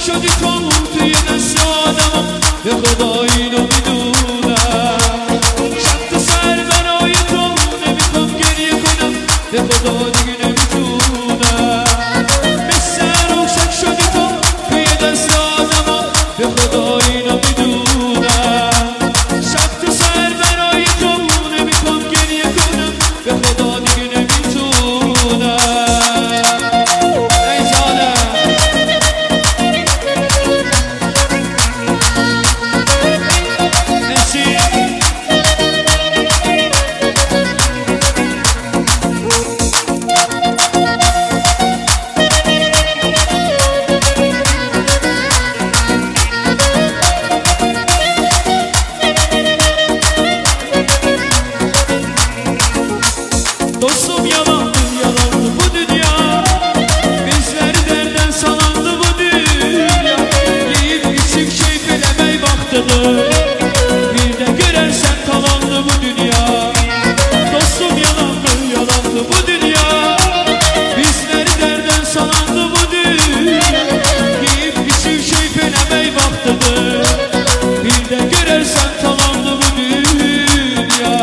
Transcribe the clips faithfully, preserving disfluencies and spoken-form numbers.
شدی تو توی دست آدمم به خدا اینو میدونم شب تا سر برای تو نمیخوام گریه کنم به خدا دیگه نمیتونم مثل روشن شدی تو توی دست آدمم به خدا اینو میدونم شب تا سر برای تو نمیخوام گریه کنم به خدا دیگه نمیتونم Dostum yalandı yalandı bu dünya bizleri derden salandı bu dünya yiyip içip keyfilemey baktıdı bir de görersen talandı bu dünya Dostum yalandı yalandı bu dünya bizleri derden salandı bu dünya yiyip içip keyfilemey baktıdı bir de görersen talandı bu dünya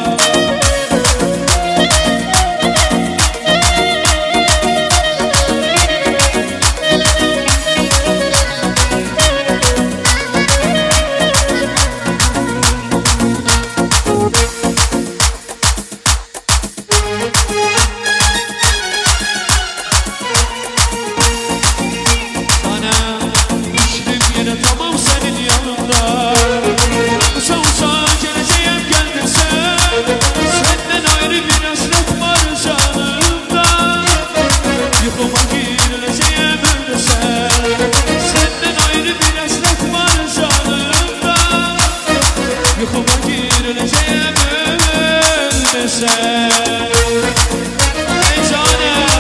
Tamam senin yanında Uça uça geleceğim geldin sen Senden ayrı bir hasret var canımda Yuhuma girileceğim öyle sen Senden ayrı bir hasret var canımda Yuhuma girileceğim öyle sen Ey canım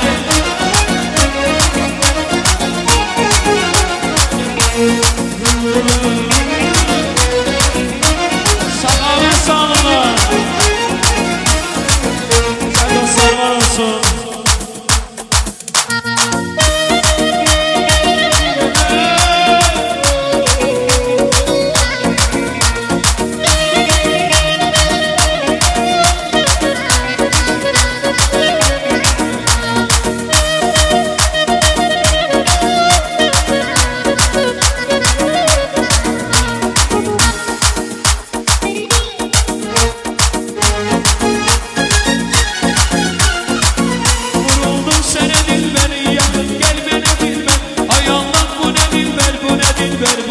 Selamet sağlığına Sen dostlar var olsun Dilber